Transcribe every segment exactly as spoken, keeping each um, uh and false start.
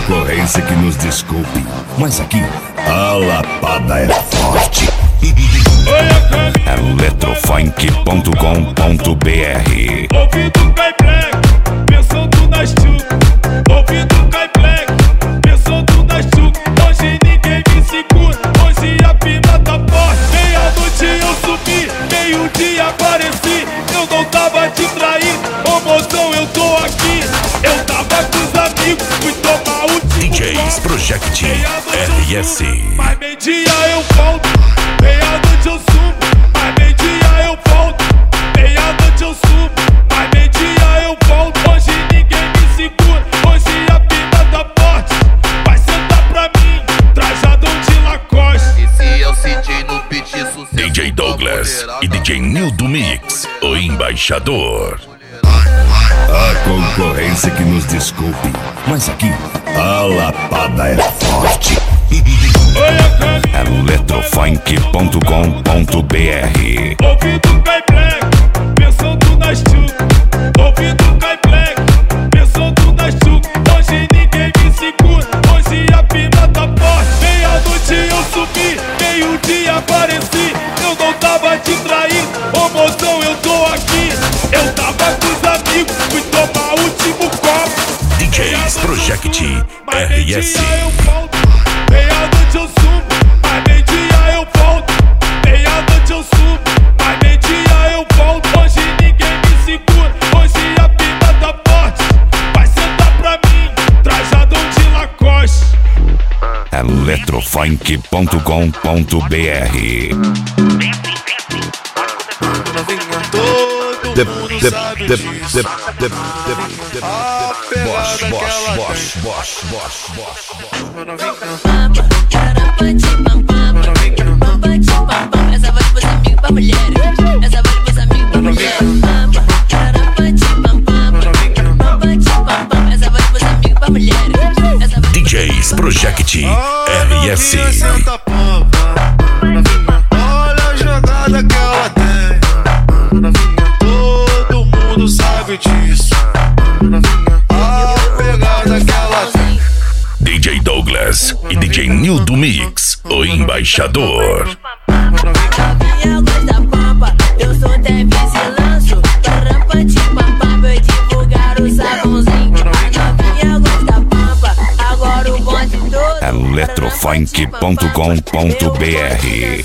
concorrência que nos desculpe, mas aqui a lapada é forte. Eletrofunk ponto com ponto br. Ouvido cai black, pensando nas tchuc. Ouvido cai black, pensando nas tchuc. Hoje ninguém me segura, hoje a pima tá forte. Meia-noite eu subi, meio-dia apareci. Eu não tava te traindo, ô mozão, eu tô aqui. Eu tava com os amigos, fui tomar o D Js Project R S. Mas meio-dia eu volto, meia-noite eu subo. Mas meio-dia eu volto, meia-noite eu subo. Mas meio-dia eu volto, hoje ninguém me segura. Hoje a pima tá forte, vai sentar pra mim, trajadão de Lacoste. Esse é o C J no beat, sucesso. D J Douglas e D J Nil do Mix, o embaixador. A concorrência que nos desculpe, mas aqui a lapada é forte. Eletrofunk ponto com ponto br. Ouvido cai black, pensando nas tchuc. Ouvido cai black, pensando nas tchuc. Hoje ninguém me segura, hoje a pima tá forte. Meia-noite eu subi, meio-dia apareci. Eu não tava te traindo, ô mozão, eu tô aqui. Eu tava com os amigos, fui tomar o último copo. D Js Project R S. Meia-noite eu subo, mas meio-dia eu volto. Meia-noite eu subo, mas meio-dia eu volto. Hoje ninguém me segura, hoje a pima tá forte. Vai sentar pra mim, trajadão de Lacoste. Eletrofunk ponto com ponto br. Todo mundo sabe disso. A pegada que ela tem. Essa voz pros amigos pra mulheres. Essa voz pros amigos pra mulheres. Essa voz pros amigos pra mulheres. D Js Project R S. Olha a jogada que ela tem. Todo mundo sabe disso. A pegada que ela tem. D J Douglas e D J Nil do Mix, o embaixador. Novinha gosta pampa, eu sou Tevez e lanço. Rampa de pampa, pra eu divulgar o sabãozinho. Novinha gosta pampa, agora o bonde todo. Eletrofunk ponto com ponto br.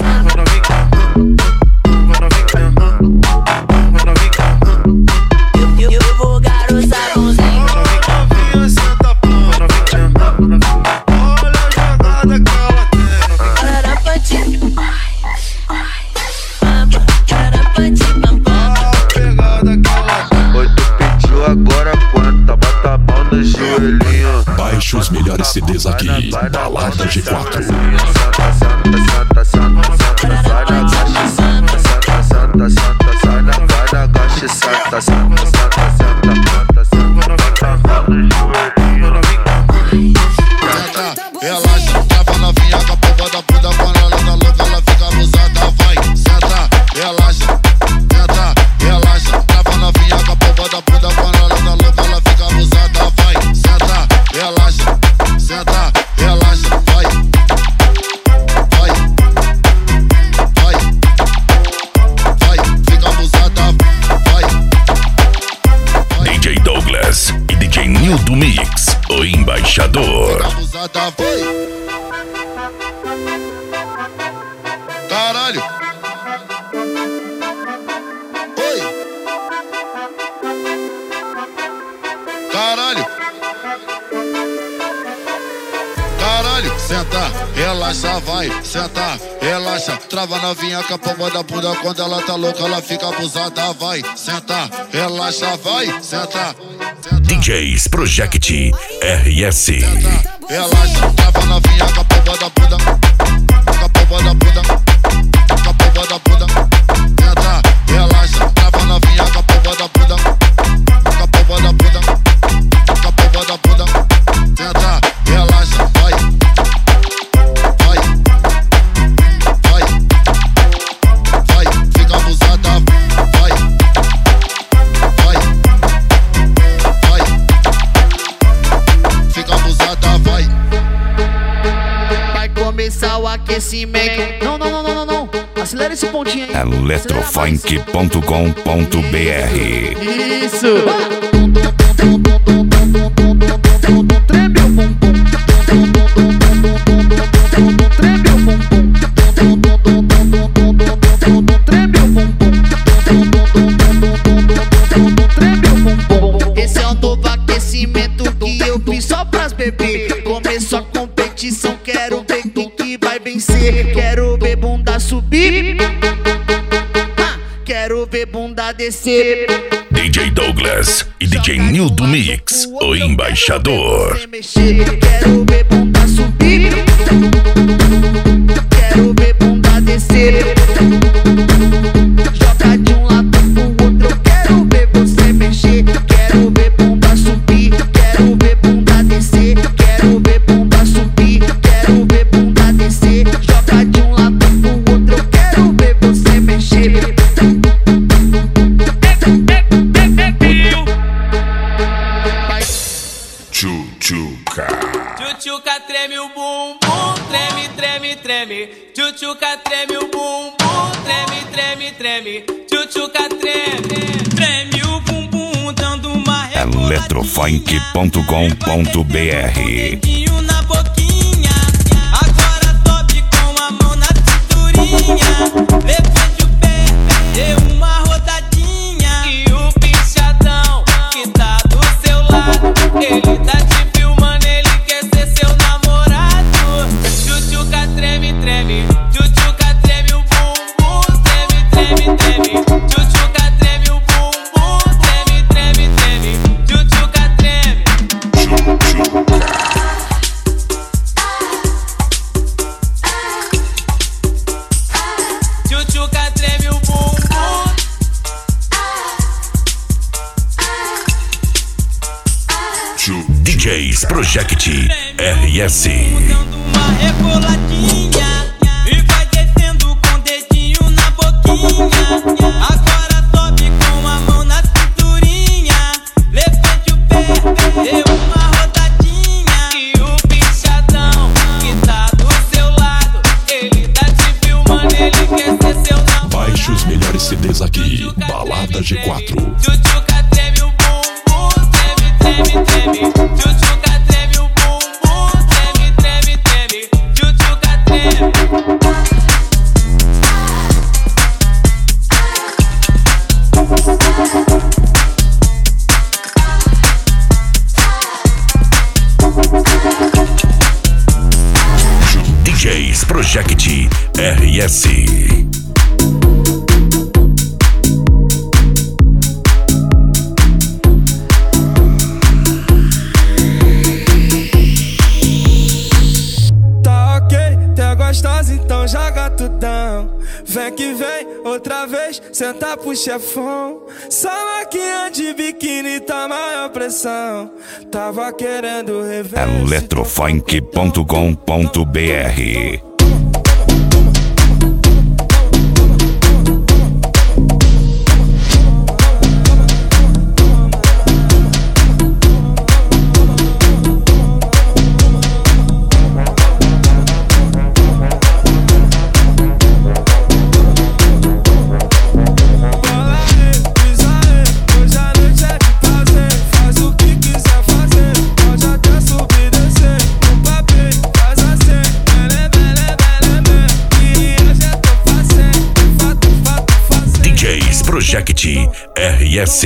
Divulgar o sabãozinho. Novinha senta pampa. Olha a jogada que ela tem. Rampa de pampa, rampa de pampa. A pegada que ela tem. Oi, tu pediu agora quanta? Bota a mão no joelhinho. Baixe os melhores C Ds aqui, Balada G quatro. Senta, senta, senta, senta, sai na caixa, senta, senta, senta, senta, sai na vai na caixa, senta, senta, senta, senta, senta, senta, bota a mão no joelhinho. Relaxa, trava novinha com a porra da bunda. Quando ela tá louca, ela fica abusada. Vai, senta, relaxa, senta, relaxa. Trava novinha com a porra da bunda. Quando ela tá louca, ela fica abusada. Vai, senta, relaxa, senta, relaxa. Vai, vai, vai, vai, fica abusada. Vai, D J Douglas e D J Nil do Mix, o embaixador. fica abusada. Vai, caralho. Oi, caralho. Caralho, senta, relaxa, vai, senta, relaxa. Trava novinha com a palma da bunda. Quando ela tá louca, ela fica abusada. Vai, senta, relaxa, vai, senta, senta. D Js Project R S. Relaxa, trava novinha com a palma da bunda. Com a palma da bunda. Com a palma da bunda. Senta, relaxa, trava novinha com a palma da bunda. Com a palma da bunda. Com a palma da bunda. Senta, relaxa, vai. Vai. Vai. Vai, fica abusada. Vai. Vai. Vai. Fica abusada, vai. começar o aquecimento. Não, não, não, não, não, não. Acelera esse pontinho aí. eletrofunk ponto com ponto br. Isso. Treme o bumbum. Treme o bumbum. Treme o bumbum. Treme o bumbum. Esse é um novo aquecimento que eu fiz só pras bebê. Começou a competição, quero ver quem que vai vencer. Quero ver bunda subir, ah, quero ver bunda descer. D J Douglas e D J Nildo Mix, o embaixador. Quero ver bunda subir, quero ver bunda descer. Joga de um lado pro outro, eu quero ver você mexer. Quero ver bunda subir, quero ver bunda descer. Quero ver bunda subir, quero ver bunda descer. Joga de um lado pro outro, eu quero ver você mexer. Tchutchuca. Tchutchuca treme o bumbum, treme, treme, treme. Tchutchuca treme o bumbum, treme, treme, treme. Tchutchuca treme, treme o bumbum, dando uma reboladinha. eletrofunk ponto com ponto br. Dedinho na boquinha, agora sobe com a mão na cinturinha. Levante o pé, dê uma rodadinha. E o pinchadão que tá do seu lado, ele tá te filmando, ele quer ser seu namorado. Tchutchuca treme, treme. Tchutchuca treme o bumbum, treme, treme, treme. Tchutchuca treme o bumbum, treme, treme, treme. Tchutchuca treme. Tchutchuca treme o bumbum. D Js Project R S. Dando uma reboladinha e vai descendo com o dedinho na boquinha. Agora sobe com a mão na cinturinha. Levante o pé, dê uma rodadinha. E o pinchadão que tá do seu lado, ele tá te filmando, ele quer ser seu namorado. Baixe os melhores C Ds aqui, Balada G quatro. Tchutchuca treme o bumbum, treme, treme, treme. Tchutchuca treme o bumbum, treme, treme, treme. Tchutchuca treme. D Js Project R S. Tá ok, tá gostosa, então joga tudão. Vem que vem, outra vez, senta pro chefão. Salaquinha de biquíni, tá maior pressão. Tava querendo rever. eletrofunk ponto com ponto br. Project R S.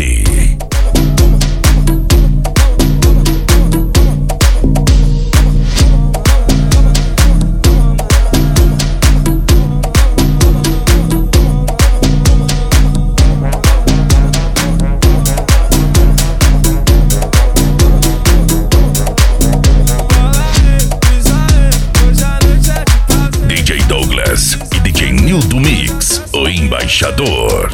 D J Douglas e D J Nildo Mix, o embaixador.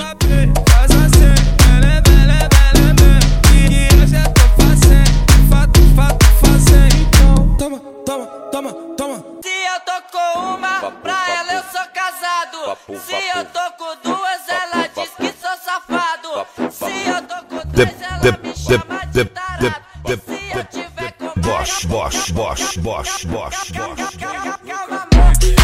Se eu tô com uma, pra ela eu sou casado. Se eu tô com duas, ela diz que sou safado. Se eu tô com três, ela me chama de tarado. Se eu tiver com Bosch, Bosch, Bosch, Bosch, Bosch, Bosch. calma, amor.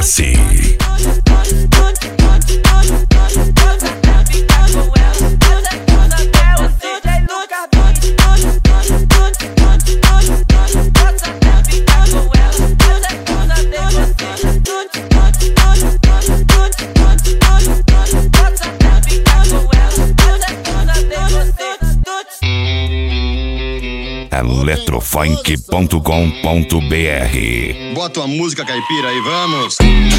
S. eletrofunk ponto com ponto br. Bota uma música caipira aí, vamos!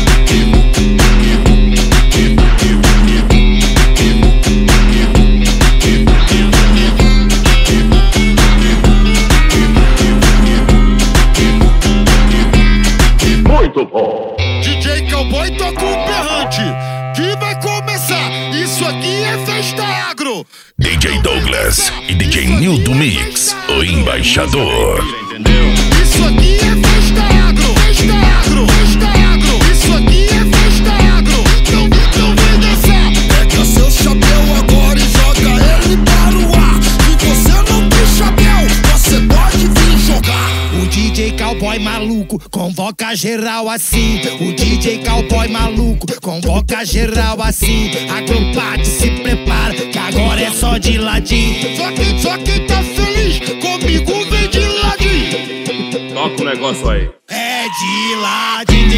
Muito bom! D J Cowboy toca o berrante, que vai começar. Isso aqui é festa agro. D J Douglas e D J Nildo Mix, o embaixador. Isso aqui é festa agro, festa agro, festa agro. Isso aqui é festa agro. Então, então vem dançar. Pega seu chapéu agora e joga ele para o ar. Se você não tem chapéu, você pode vir jogar. O D J Cowboy maluco convoca geral assim. O D J Cowboy maluco convoca geral assim. Agrupado, se prepara, que agora é só de ladinho. Só quem, só quem tá feliz comigo vem de ladinho. Toca o negócio aí. É de ladinho.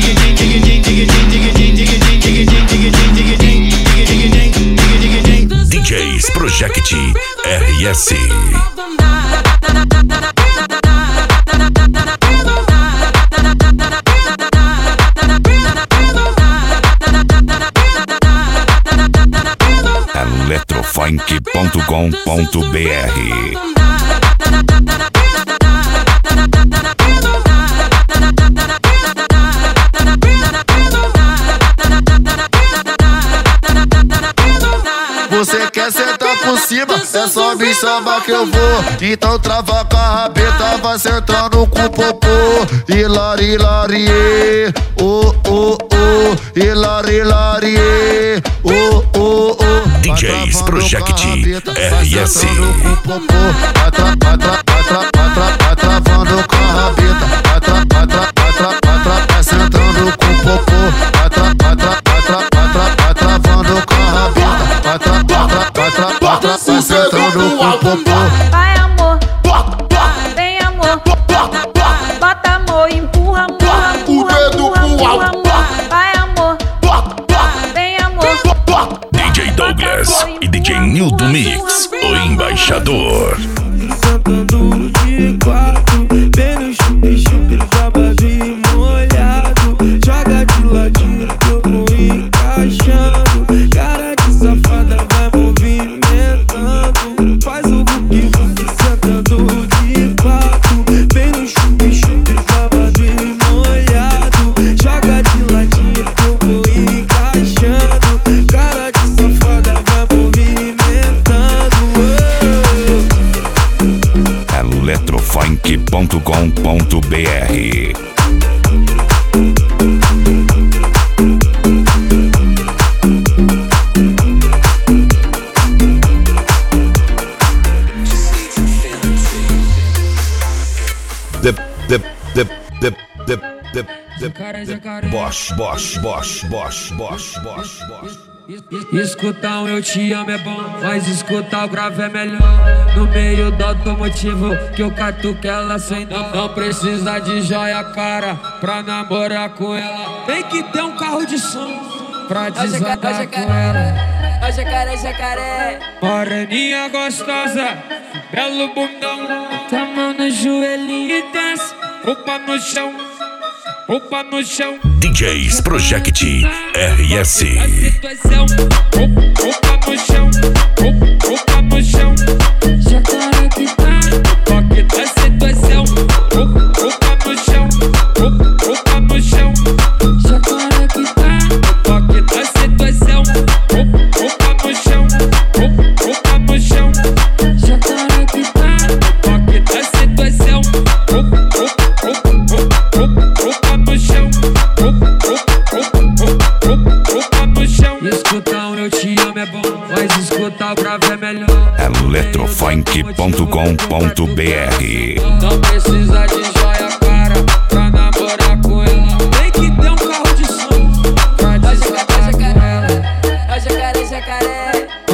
D Js Project R S. eletrofunk ponto com ponto br. Você quer sentar por cima? É só me chamar que eu vou. Então trava com a rabeta, vai sentando com o popô. Hilari, hilari, oh, oh, oh. Hilari, hilari, oh, oh, oh. D Js Project R S. Vai travando com a rabeta, vai tra, vai tra, vai tra, vai tra, vai sentando com o popô. Vai tra, vai tra, vai tra, vai tra, vai travando com a rabeta, vai tra, vai tra, vai tra, vai tra, vai sentando com o popô. Vai amor, vem amor, bota amor, empurra amor, O dedo pro alto. vai amor, vem amor. D J Douglas e D J Nildo Mix, o embaixador. Sentando de quatro, bem no chup-chup, trabalho molhado. Joga de ladinho que eu vou encaixando. Cara de safada vai movimentando. Faz o buque, sentando de quatro, bem no chup-chup, trabalho molhado. Joga de ladinho que eu vou encaixando. Cara de safada vai movimentando. eletrofunk ponto com ponto br. The the the the the the the Bosch Bosch Bosch Bosch Bosch Bosch Bosch. Escutar um eu te amo é bom, mas escutar o grave é melhor. No meio do automotivo que eu catuco ela sem dó. Não precisa de joia cara pra namorar com ela. Tem que ter um carro de som pra desandar com ela. Ó jacaré, jacaré. Moreninha gostosa, belo bundão. Tá mão no joelhinho e desce, roupa no chão, roupa no chão. D Js Project R S. Roupa no chão, roupa no chão. Jacaré que tá, toque da situação. Roupa no chão, roupa no chão. Jacaré que tá, toque da situação. Roupa no chão, roupa no chão. Jacaré que tá, toque da situação. Roupa no chão, roupa no chão. Escutar um eu te amo é bom, mas escutar o grave é melhor. eletrofunk ponto com ponto br. Não precisa de joia cara pra namorar com ela. Tem que ter um carro de som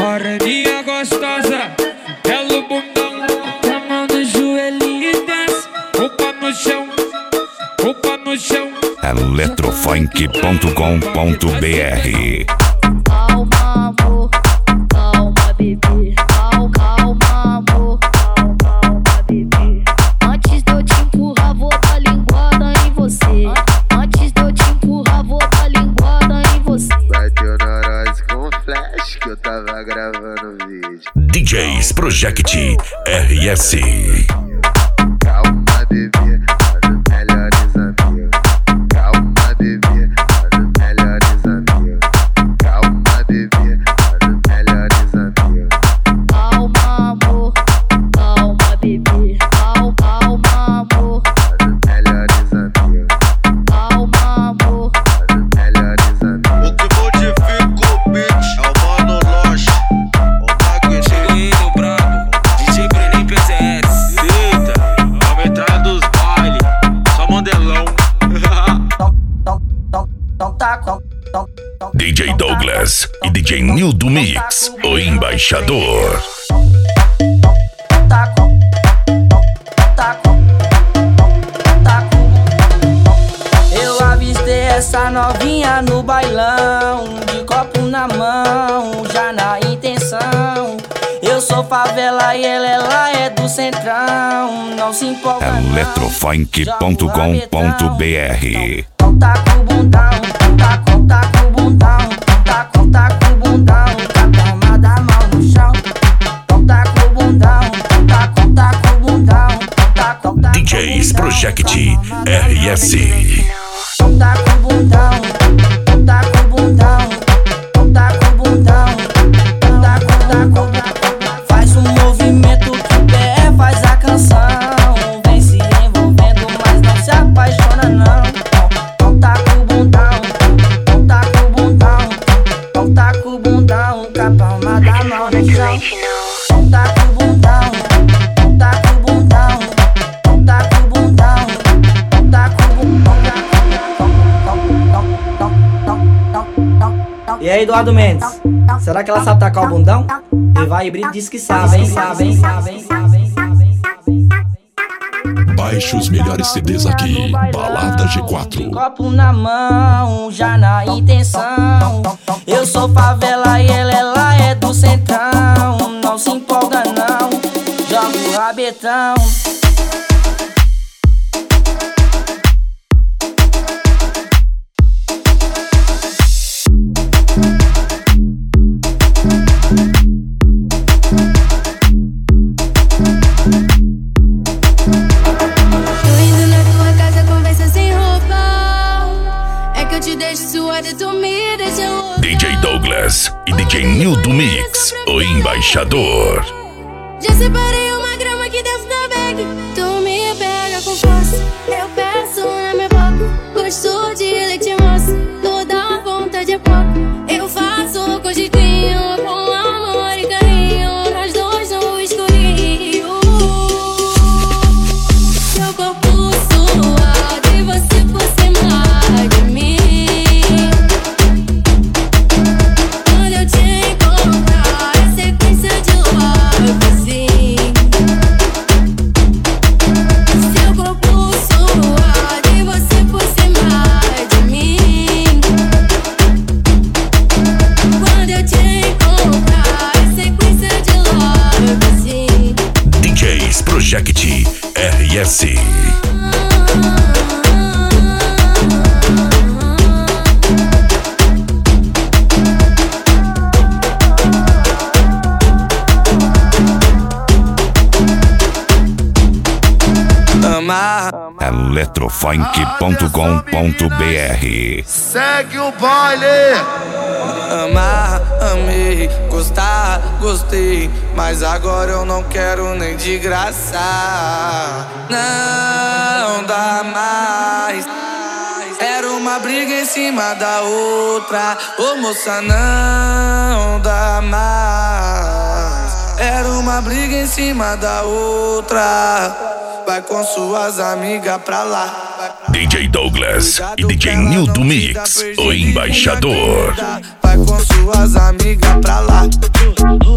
moreninha gostosa, belo bundão, a mão no joelhinho e desce, roupa no chão, roupa no chão. Eletrofunk ponto com ponto br. Calma, amor, calma, bebê. Calma, calma, amor, calma, calma, bebê. Antes de eu te empurrar, vou dar linguada em você. Antes de eu te empurrar, vou dar linguada em você. Bateu na nós com flash que eu tava gravando vídeo. D Js Project R S. Calma, bebê, mano, melhores amigos. Calma, bebê, mano, melhores amigos. Calma, bebê, mano, melhores amigos. Calma, amor, calma, bebê. Calma, calma, amor, Mano, melhores amigos. calma, amor. Mano, melhores amigos. O que modifica o beat é o Mano Loche, o Magno. Cheguei no brabo, D J Brenin P C S. Eita, a metralha dos baile, só modelão. D J Douglas e D J Nildo Mix, o embaixador. Eu avistei essa novinha no bailão, de copo na mão, já na intenção. Eu sou favela e ela, ela é do centrão. Não se empolga não, Eletrofunk ponto com ponto br. taca o bundão, taca, taca o bundão, taca, taca o bundão, taca palma da mão no chão. Taca o bundão, taca, taca o bundão, taca, taca D Js Project R S. taca o bundão, taca o bundão, taca o bundão, taca, taca, faz um movimento que o pé faz a canção. Vem se envolvendo, mas não se apaixona não. Taca o bundão, taca o bundão, taca o bundão, com a palma da mão no chão. Taca o bundão, taca o bundão, taca o bundão, taca o bundão. E aí, Eduardo Mendes, será que ela sabe tacar o bundão? Ele vai e Brito diz que sabe, hein, sabe, hein, sabe, hein, sabe, hein, sabe, hein, sabe, hein. Baixe os melhores C Ds aqui, Balada G quatro. Copo na mão, já na intenção. Eu sou favela e ela, ela é do centrão. Não se empolga não, joga o rabetão. D J Douglas e D J Nildo Mix, o embaixador. Já separei uma grama aqui dentro da bag. Tu me pega com força, eu peço na minha boca. Gosto de leite moça, toda vontade é pouco. Eu faço com jeitinho, com amor e carinho. Nós dois no escurinho. Seu corpo suado e você por cima de mim. Quando eu te encontrar, é sequência de love, assim. Seu corpo suado e você por cima de mim. Quando eu te encontrar, é sequência de love, assim. D Js Project R S. Eletrofunk ponto com ponto br. Segue o baile. Amar, amei, gostar, gostei, mas agora eu não quero nem de graça. Não dá mais. Era uma briga em cima da outra. Ô moça, não dá mais. Era uma briga em cima da outra. Vai com suas amigas pra lá. D J Douglas e D J Nildo Mix, o embaixador. Vai com suas amigas pra lá.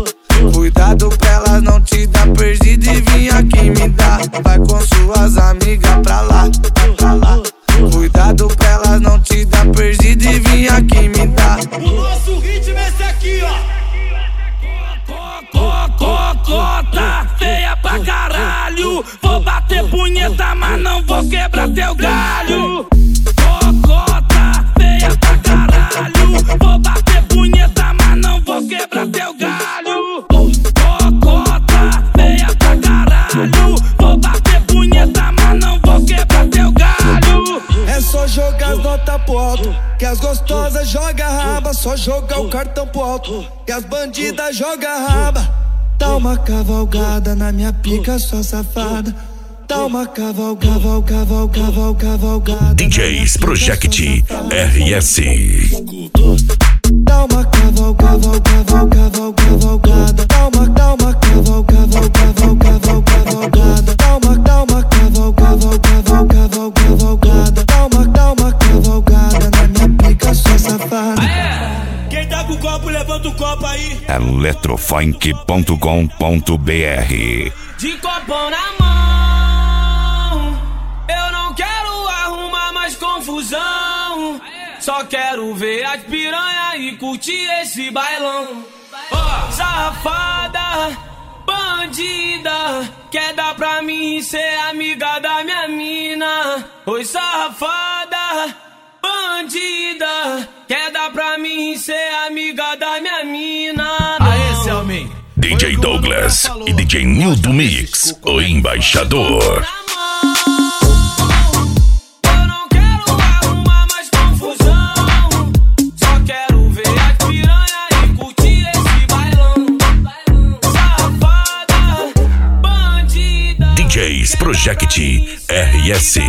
punheta, mas não vou quebrar teu galho. Cocota, feia pra caralho. Vou bater punheta, mas não vou quebrar teu galho. Cocota, feia pra caralho. Vou bater punheta, mas não vou quebrar teu galho. É só jogar as notas pro alto, que as gostosas joga raba. Só jogar o cartão pro alto, que as bandidas joga raba. Dá uma cavalgada na minha pica, sua safada. Dá uma caval, caval, caval, caval, cavalgada. D Js Project R S. Dá uma caval, caval, caval, caval, cavalgada. Dá uma, dá uma caval, caval, caval, caval, cavalgada. Dá uma, dá uma caval, caval, caval, caval, cavalgada. Dá uma, dá uma cavalgada na minha pica, sua safada. Quem tá com o copo, levanta o copo aí. eletrofunk ponto com ponto b r. De copão na mão, eu não quero arrumar mais confusão. Só quero ver as piranha e curtir esse bailão. Oh, safada, bandida, quer dar pra mim ser amiga da minha mina. Oi, safada, bandida, quer dar pra mim ser amiga da minha mina. Aê, Selmin. D J Douglas e D J Nildo Mix, o embaixador. Eu não quero arrumar mais confusão. Só quero ver as piranha e curtir esse bailão. Safada, bandida, D Js Project R S.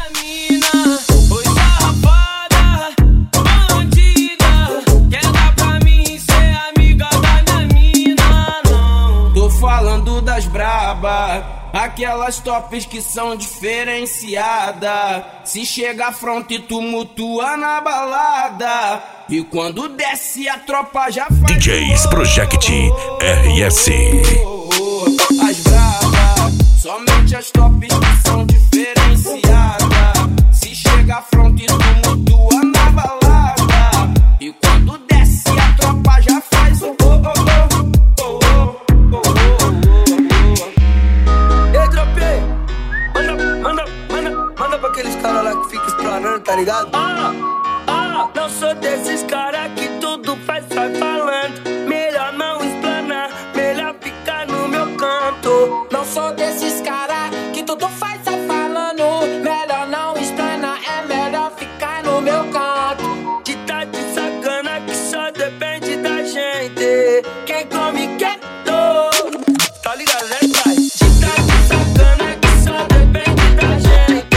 Aquelas tops que são diferenciadas. Se chega à fronte e tumultua na balada. E quando desce a tropa já faz D Js Project R S. As brava, somente as tops que são diferenciadas. Se chega à fronte e tumultua na balada. E quando desce a tropa já faz o oh, oh, oh. Pra aqueles caras lá que ficam explanando, tá ligado? Ah, ah, não sou desses caras que tudo faz, sai falando. Melhor não explanar, melhor ficar no meu canto. Não sou desses caras que tudo faz, sai falando. Melhor não explanar, é melhor ficar no meu canto. De tá de sacana que só depende da gente. Quem come quieto, tá ligado, né, pai? De tá de sacana que só depende da gente.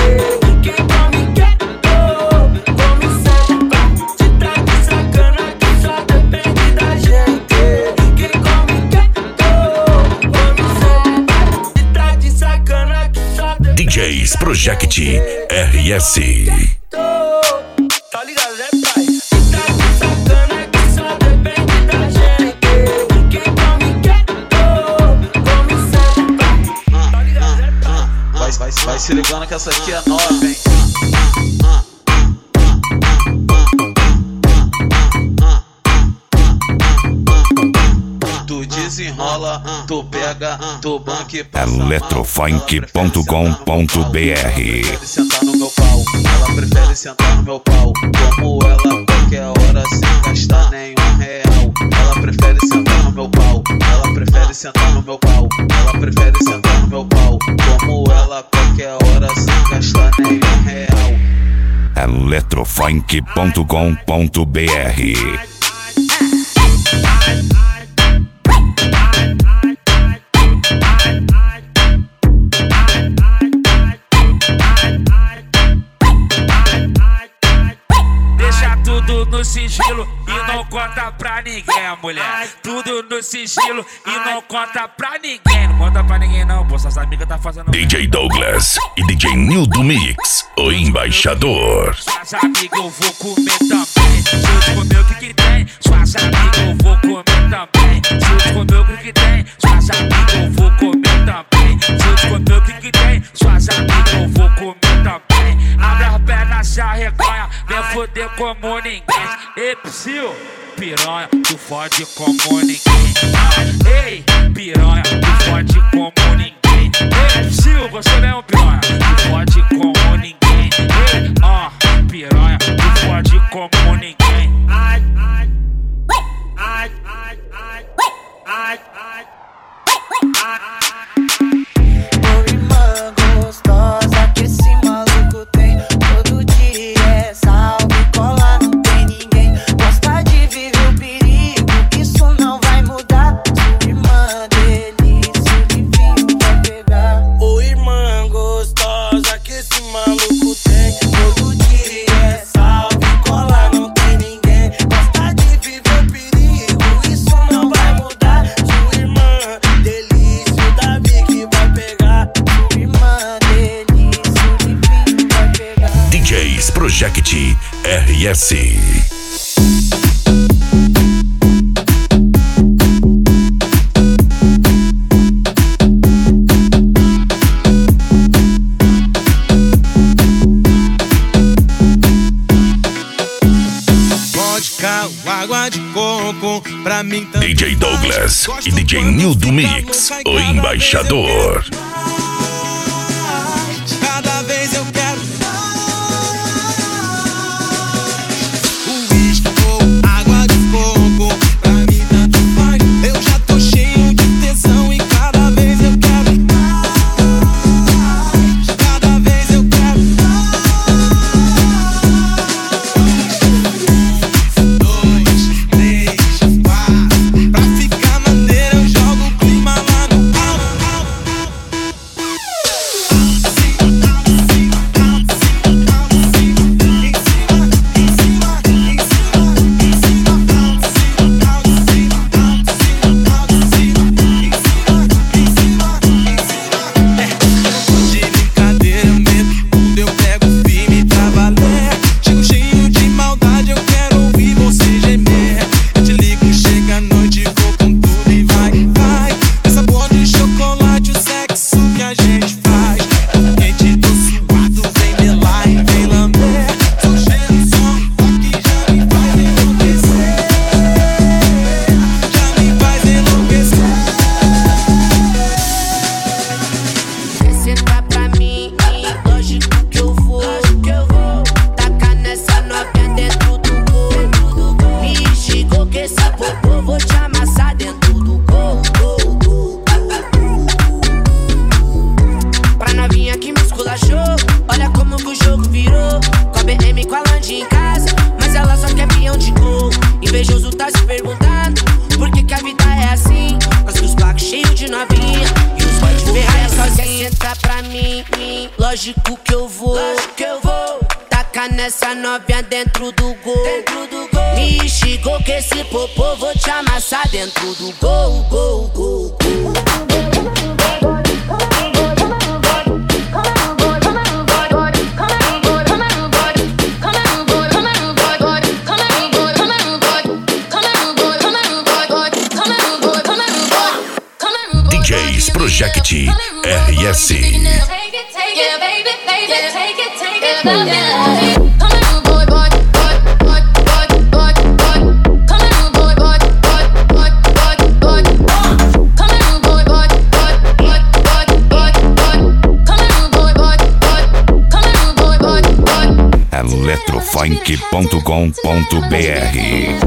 D Js Project R S. Tá ligado, né, pai? Tá de sacana que só depende da gente. Quem come quieto, come sempre. Tá ligado, né, pai? Vai, vai, vai se ligando que essa aqui é nova, hein? Tu desenrola, tu pega, tu banca e passa eletrofunk ponto com ponto b r. Prefere sentar no meu pau, ela prefere sentar no meu pau. Como ela qualquer hora sem gastar nenhum real. Ela prefere sentar no meu pau, ela prefere sentar no meu pau. Ela prefere sentar no meu pau. Como ela qualquer hora sem gastar nenhum real. eletrofunk ponto com ponto b r. Tudo no sigilo e não conta pra ninguém, mulher. Tudo no sigilo e não conta pra ninguém. Não conta pra ninguém não, pô, suas amigas tá fazendo. D J Douglas e D J Nildo Mix, o embaixador. Suas amigas eu vou comer também. Se eu te comer o que que tem, suas amigas eu vou comer também. Se eu te comer o que que tem, suas amigas eu vou comer também. Se eu te comer o que que tem, suas amigas eu vou comer também. Abre as pernas, se arreganha, vem foder como ninguém. Ei, psiu, piranha, tu fode como ninguém. Ei, piranha, tu fode como ninguém. Ei, psiu, você mesmo, piranha, R S. Água de coco, pra mim D J Douglas e D J Nildo Mix, o embaixador. Cada vez eu quero uísque ou água de coco, pra mim tanto faz. Eu já tô cheio de tesão e cada vez eu quero. Cada vez eu quero. Lógico que eu vou, lógico que eu vou tacar nessa novinha dentro do gol, dentro do gol. Me xingou que esse popô vou te amassar dentro do gol, gol, gol, gol. D Js Project R S. eletrofunk ponto com ponto b r.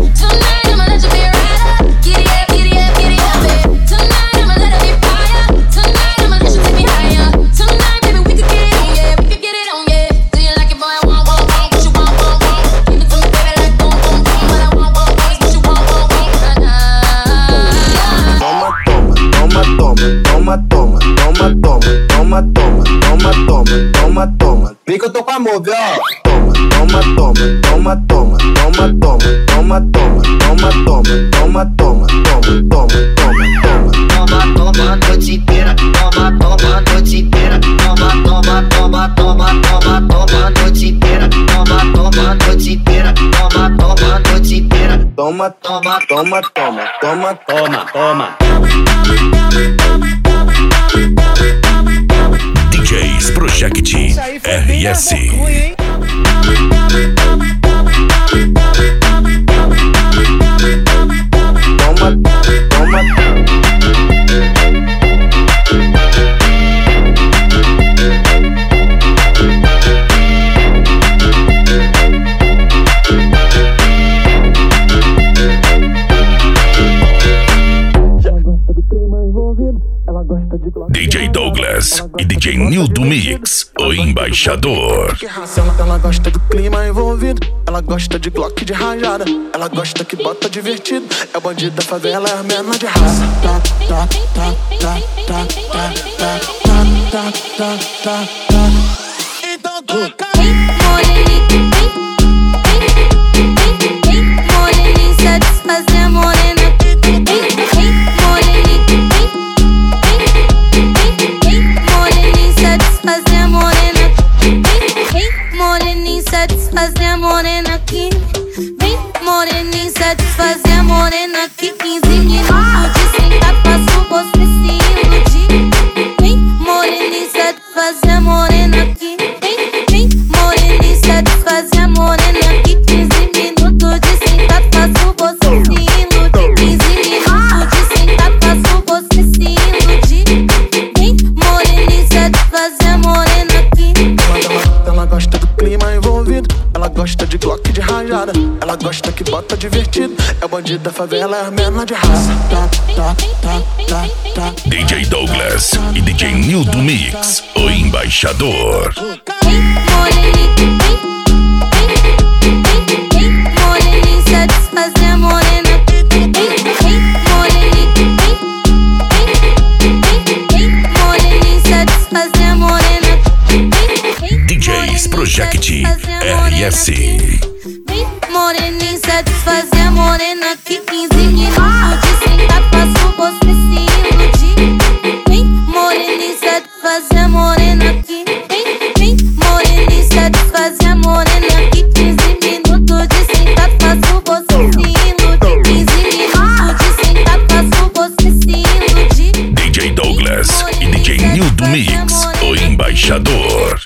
Vem que eu tô com amor, viu? Toma, toma, toma, toma, toma, toma, toma, toma, toma, toma, toma, toma, toma, toma, toma, toma, toma, noite inteira, toma, toma, noite inteira, toma, toma, toma, toma, toma, toma, noite inteira, toma, toma, noite inteira, toma, toma, noite inteira, toma, toma, toma, toma, toma, toma, toma. D Js Project R S. Toma, toma. D J Douglas e D J Nildo Mix, o embaixador. Ela, ela gosta do clima envolvido, ela gosta de Glock de rajada, ela gosta que bota divertido, é bandido da favela, é a menor de raça. Tá, tá, tá, tá, tá, tá, tá, tá, tá, tá, tá. Então toca. Moreninha satisfazer morena. Moreninha satisfazer morena aqui. bota divertido. É o bandido da favela, é a menor de raça. Tá, tá, tá, tá, tá. D J Douglas e D J Nildo Mix, o embaixador. Moreninha satisfazer morena. Moreninha satisfazer morena. D Js Project R S. Moreninha satisfazer morena. Que quinze minutos de sentar faço você se iludir. Moreninha satisfazer morena aqui. Moreninha satisfazer morena. Que quinze minutos de sentar faço você se iludir. quinze minutos de sentar faço você se iludir. D J Douglas e D J Nildo Mix, o embaixador.